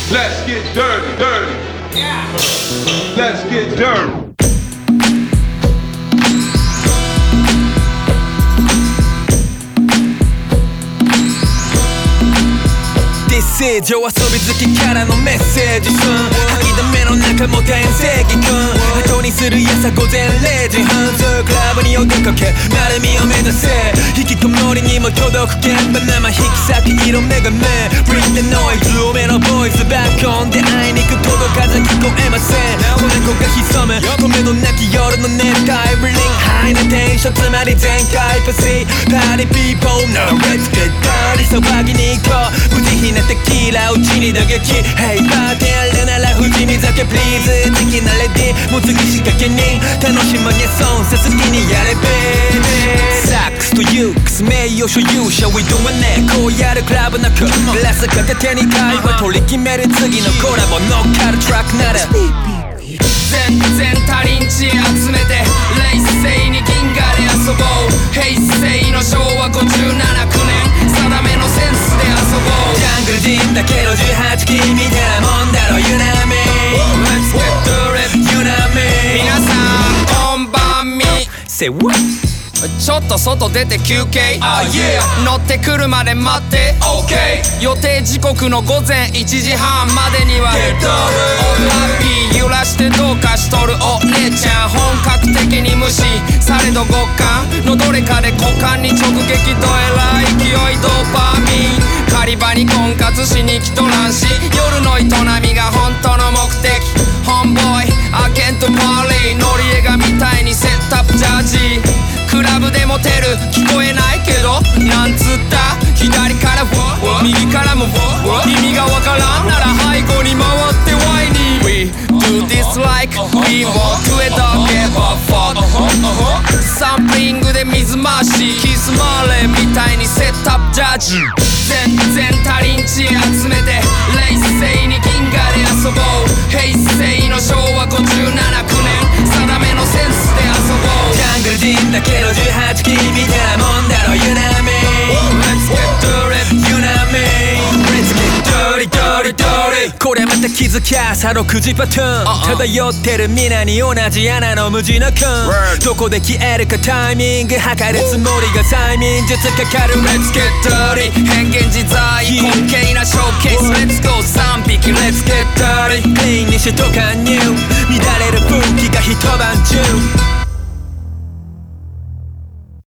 Let's get dirty, dirty. Yeah. Let's get dirty. This is 夜遊び好きからのメッセージ吐きだめの中も天聖気君後にする朝午前0時半そうクラブにお出かけ丸みを目指せ引きこもりにも届く現場生引き裂き色目が目 Bring the noise 多めのボイスバックオンであいにく届かず聞こえません子猫が潜む米のなき夜の熱帯 Bring high なテンションつまり全開パシーパーティーピーポー Now let's get dirty 騒ぎに行こう無慈悲なテキーラうちに打撃 Hey バーテンあるなら富士見酒 Please 的なレディもう次仕掛け人楽しまげそうさ好きにやれ Baby サックスとユークス名誉所有者 We doing it こうやるクラブなくグラス片手に会話取り決める次のコラボ乗っかるトラックなら全然足りんち集めて冷静に銀河で遊ぼう平成の昭和57、9年定めのセンスで遊ぼうジャングル人だけど18金みたいなもんだろ You know me Let's get dirty You know me 皆さんこんばんみ Say what? ちょっと外出て休憩、乗ってくるまで待って、予定時刻の午前1時半までにはオンラッピー揺らしてどうかしとるお姉ちゃん本格的に無視されど極寒のどれかで股間に直撃どえらい勢いドーパーミン狩り場に婚活しに来とらんし夜の営みが本当の目的ホンボーイアケントパーリーノリエガみたいにセットアップジャージクラブでモテる聞こえないけどなんつった左から右からも意味がわからんなら背後に回ってワイに We do this like we want to it don't give a fuck サンプリングで水回しキスマーレみたいにセットアップジャージ全然足りんち集めて冷静に銀河で遊ぼう平成の昭和57、9年定めのセンスで遊ぼうジャングル人だけど18金みたいなもんだろ You know me Let's get dirty You know me Let's get dirty dirty dirty これまた気づきゃ朝6時パターン漂ってる皆に同じ穴の無地の君どこで消えるかタイミング測るつもりが催眠術かかる Let's get dirty 変幻自在滑稽なショーケース Let's go 3匹 Let's get dirty クリーンにしとかニュー乱れる風紀が一晩中